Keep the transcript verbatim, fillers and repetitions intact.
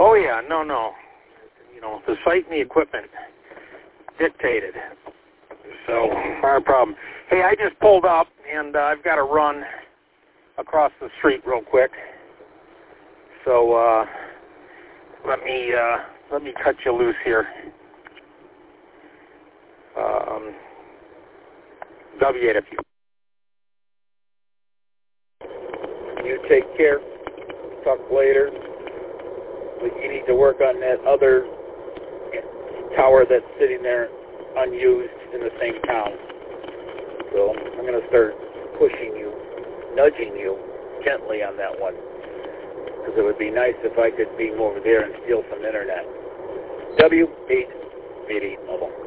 Oh, yeah, no, no. You know, the site and the equipment dictated. So, not a problem. Hey, I just pulled up, and uh, I've got to run across the street real quick. So, uh, let me, uh, let me cut you loose here. Um, W eight if you. You take care. Talk later. But you need to work on that other tower that's sitting there unused in the same town. So I'm going to start pushing you, nudging you gently on that one. Because it would be nice if I could beam over there and steal some internet. W eight eighty mobile.